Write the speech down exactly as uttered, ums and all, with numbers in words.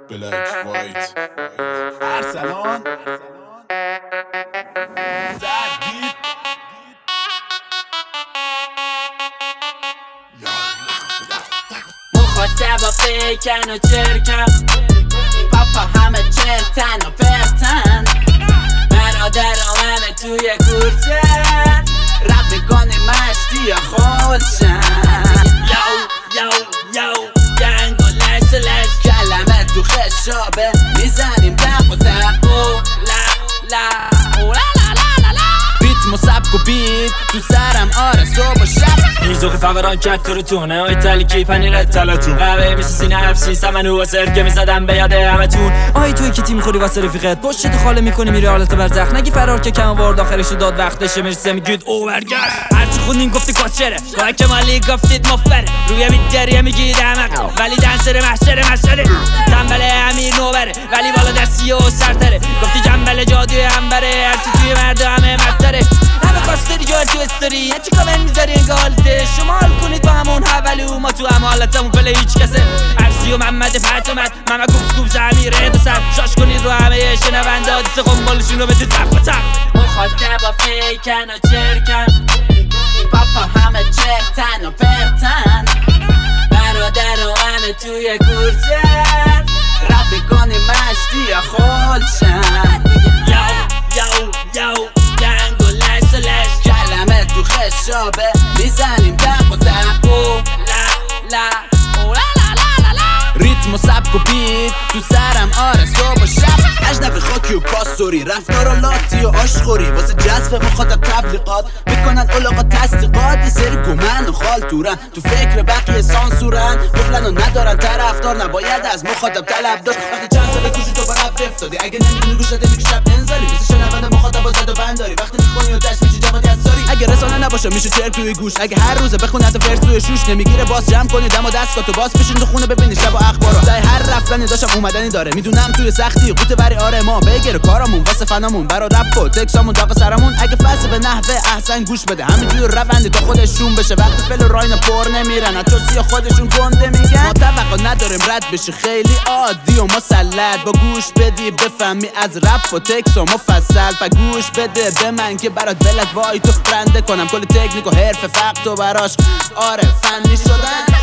بلک وایت ارسلان زدید مخاطبا فیکن و چرکن، پاپا همه چرتن و پرتن، برادرام همه توی کورسن، رب میکنی مشتی یا خودشن. یو یو یو گنگ و لش لش، کلمه تو خشابه میزنیم دق و دق و لا لا لا لا لا. ریتم و سبک و بیت تو سرم آره صبح و شب. میزوخی فوران کت تو رو تونه آی تلیکی پنیر تلتون قهوه میسی سینه هفسی سمنو و سرکه میزدم به یاد همه تون. آی توی کی تیم خوری واسه رفیقت پشت تو خاله میکنی میره حالت برزخ، نگی فرار که کم وارد آخرش رو داد وقتشه میرسه میگید اوورگرد. هرچی خوندین گفتی کاسچره، گاه که مالی گفتید مفره، روی میگریه میگید احمق ولی دنسر محشره مشره، تنبله امیر نوبره ولی بالا دستی و سرتره، گفتی جنبل جادوی انبره هرچی توی مرد همه مدتره. همه کاستری جا تو استوری هرچی کامل میذاری انگالته، شما حال کنید با همون حولو ما تو همالتمون پله هیچ کسه. عرصی و محمد پتومت ممه کوبس کوبس امیره دو سر شاش کنید رو همه شنونده دیسه قنبالشون رو بده تق و تق. مخاطبا فیکن و چرکن، پاپا همه چرتن و پرتن، برادر و همه توی کورسن، رب میکنی مشتی یا خودشن. یو یو یو گنگ و لش لش، کلمه تو خشابه میزنیم دق و دق و لا لا لا لا لا. ریتم و سبک و بیت تو سرم آره صبح و شب. اجنبی خاکی و پاستوری رفتار و لاتی و آشخوری واسه جذب مخاطب تبلیغات میکنن علاقا تصدیقات. یه سری گومن و خالتورن تو فکر بقیه سانسورن، قفلن و ندارن طرفدار نباید از مخاطب طلب داشت. وقتی چند ساله گوشی تو برب افتادی اگه نمیدونی گوش داده میگی شب انزالی واسه شنونده مخاطب زد و بنداری، وقتی میخونی و دشت میشی جمعی از ساری. اگه رسانه نباشه میشه چرک توی گوش، اگه هر روزه بخونی حتی فرس توی شوش نمیگیره باز جمع کنی دم و دستگاه تو باز بشین تو خونه ببینی شب و اخبارو. دای هر رفتنی داشتم اومدنی داره، میدونم توی سختی قوت بری آره ما بگیره کارامون واسه فنامون برا رپ و تکسامون داغ سرمون. اگه فصل به نحوه احسن گوش بده همینجور روندی تا خودشون بشه، وقتی فل و راین پر نمیرن چوسی خودشون گنده میگن. ما توقع نداریم رد بشه خیلی عادی و مسلط، با گوش بدی بفهمی از رپ و تکس و مفصل. و گوش بده به من که برات بلک وای تو برنده کنم کل تکنیک و حرف فقط تو براش آره فنی شدن.